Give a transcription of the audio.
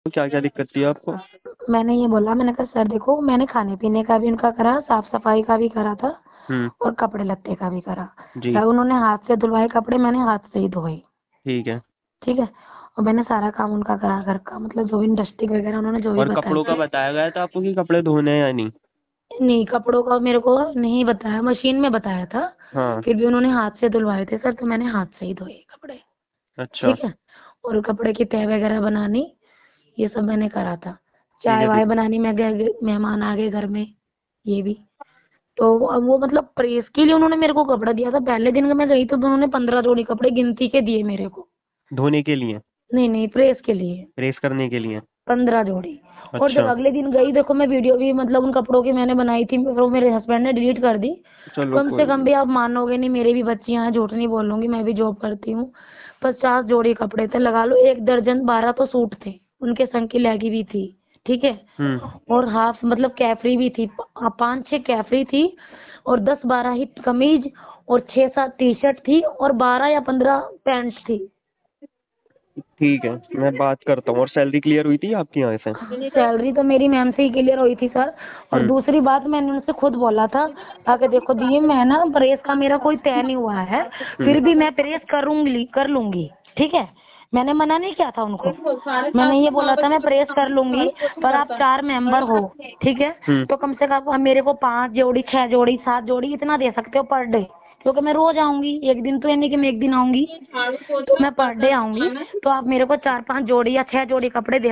क्या क्या दिक्कत थी आपको? मैंने ये बोला, मैंने कहा सर देखो, मैंने खाने पीने का भी उनका करा, साफ सफाई का भी करा था हम्म। और कपड़े लत्ते का भी करा। जी। चाहे उन्होंने हाथ से धुलवाए कपड़े, मैंने हाथ से ही धोए। ठीक है। ठीक है। और मैंने सारा काम उनका करा, घर का मतलब जो भी डस्टिंग वगैरह उन्होंने जो भी और कपड़ों का बताया। बताया गया था आपको कि कपड़े धोने हैं या नहीं? नहीं, कपड़ों का मेरे को नहीं बताया, मशीन में बताया था। हाँ। फिर भी उन्होंने हाथ से धुलवाए थे सर, तो मैंने हाथ से ही धोए कपड़े। अच्छा। ठीक है। और कपड़े की तह वगैरह बनानी, ये सब मैंने करा था। ठीक चाय है। वाय बनानी, मैं मेहमान आ गए घर में, ये भी। तो अब वो मतलब प्रेस के लिए उन्होंने मेरे को कपड़ा दिया था। पहले दिन मैं गई तो उन्होंने 15 जोड़ी कपड़े गिनती के दिए मेरे को। धोने के लिए? नहीं नहीं, प्रेस के लिए प्रेस करने के लिए? 15 जोड़ी। और जब अच्छा। अगले दिन गई, देखो मैं वीडियो भी मतलब उन कपड़ों की मैंने बनाई थी, फिर वो मेरे हस्बैंड ने डिलीट कर दी। चलो कम से कोई कम नहीं। भी आप मानोगे नहीं, मेरी भी बच्चियां हैं, झूठ नहीं बोलूंगी, मैं भी जॉब करती हूँ। 50 जोड़ी कपड़े थे, लगा लो 1 दर्जन, 12 तो सूट थे, उनके संग की लहंगी भी थी। ठीक है। हम्म। और हाफ मतलब कैफरी भी थी, 5-6 कैफरी थी। और 10-12 ही कमीज, और 6-7 टी शर्ट थी, और 12 या 15 पैंट्स थी। ठीक है, मैं बात करता हूँ। और सैलरी क्लियर हुई थी आपकी यहाँ से? सैलरी तो मेरी मैम से ही क्लियर हुई थी सर। और हम्म। दूसरी बात, मैंने उनसे खुद बोला था आके, देखो दिए मैं ना, प्रेस का मेरा कोई तय नहीं हुआ है, फिर भी मैं प्रेस करूंगी, कर लूंगी। ठीक है। मैंने मना नहीं किया था उनको। मैंने ये बोला था मैं प्रेस कर लूंगी, पर आप 4 मेंबर हो। ठीक है। हम्म। तो कम से कम आप मेरे को 5 जोड़ी, 6 जोड़ी, 7 जोड़ी इतना दे सकते हो पर डे। क्योंकि मैं रोज आऊंगी, एक दिन तो ये नहीं कि मैं एक दिन आऊंगी, तो मैं पर डे आऊंगी। तो आप मेरे को 4-5 जोड़ी या 6 जोड़ी कपड़े दे